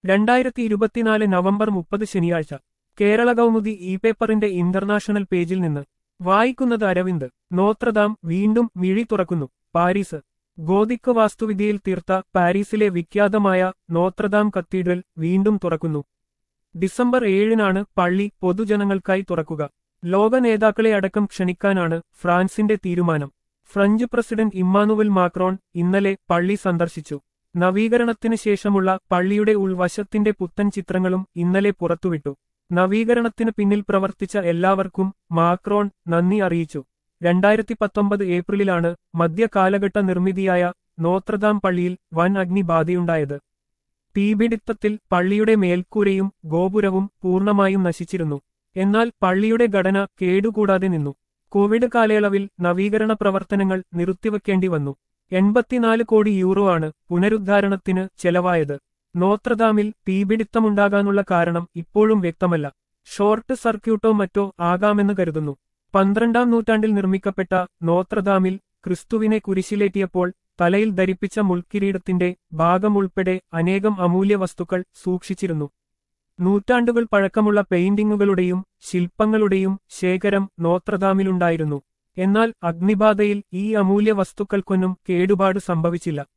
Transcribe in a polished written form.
2024 നവംബർ 30 ശനിയാഴ്ച കേരള കൗമുദി ഇ പേപ്പറിന്റെ ഇന്റർനാഷണൽ പേജിൽ നിന്ന് വായിക്കുന്നത് അരവിന്ദ്. നോത്രദാം വീണ്ടും മിഴി തുറക്കുന്നു. പാരീസ്. ഗോതിക് വാസ്തുവിദ്യയിൽ തീർത്ത പാരീസിലെ വിഖ്യാതമായ നോത്രദാം കത്തീഡ്രൽ വീണ്ടും തുറക്കുന്നു. ഡിസംബർ 7-നാണ് പള്ളി പൊതുജനങ്ങൾക്കായി തുറക്കുക. ലോക നേതാക്കളെ അടക്കം ക്ഷണിക്കാനാണ് ഫ്രാൻസിന്റെ തീരുമാനം. ഫ്രഞ്ച് പ്രസിഡന്റ് ഇമ്മാനുവൽ മാക്രോൺ ഇന്നലെ പള്ളി സന്ദർശിച്ചു. നവീകരണത്തിന് ശേഷമുള്ള പള്ളിയുടെ ഉൾവശത്തിന്റെ പുത്തൻ ചിത്രങ്ങളും ഇന്നലെ പുറത്തുവിട്ടു. നവീകരണത്തിന് പിന്നിൽ പ്രവർത്തിച്ച എല്ലാവർക്കും മാക്രോൺ നന്ദി അറിയിച്ചു. 2019 ഏപ്രിലിലാണ് മധ്യകാലഘട്ട നിർമ്മിതിയായ നോത്രദാം പള്ളിയിൽ വൻ അഗ്നിബാധയുണ്ടായത്. തീപിടിത്തത്തിൽ പള്ളിയുടെ മേൽക്കൂരയും ഗോപുരവും പൂർണ്ണമായും നശിച്ചിരുന്നു. എന്നാൽ പള്ളിയുടെ ഘടന കേടുകൂടാതെ നിന്നു. കോവിഡ് കാലയളവിൽ നവീകരണ പ്രവർത്തനങ്ങൾ നിർത്തിവെക്കേണ്ടി വന്നു. 84 കോടി യൂറോ ആണ് പുനരുദ്ധാരണത്തിന് ചെലവായത്. നോത്രദാമിൽ തീപിടിത്തമുണ്ടാകാനുള്ള കാരണം ഇപ്പോഴും വ്യക്തമല്ല. ഷോർട്ട് സർക്യൂട്ടോ മറ്റോ ആകാമെന്ന് കരുതുന്നു. 12-ാം നൂറ്റാണ്ടിൽ നിർമ്മിക്കപ്പെട്ട നോത്രദാമിൽ ക്രിസ്തുവിനെ കുരിശിലേറ്റിയപ്പോൾ തലയിൽ ധരിപ്പിച്ച മുൾക്കിരീടത്തിന്റെ ഭാഗം ഉൾപ്പെടെ അനേകം അമൂല്യ വസ്തുക്കൾ സൂക്ഷിച്ചിരുന്നു. നൂറ്റാണ്ടുകൾ പഴക്കമുള്ള പെയിന്റിങ്ങുകളുടെയും ശില്പങ്ങളുടെയും ശേഖരം നോത്രദാമിലുണ്ടായിരുന്നു. എന്നാൽ അഗ്നിബാധയിൽ ഈ അമൂല്യ വസ്തുക്കൾക്കൊന്നും കേടുപാട് സംഭവിച്ചില്ല.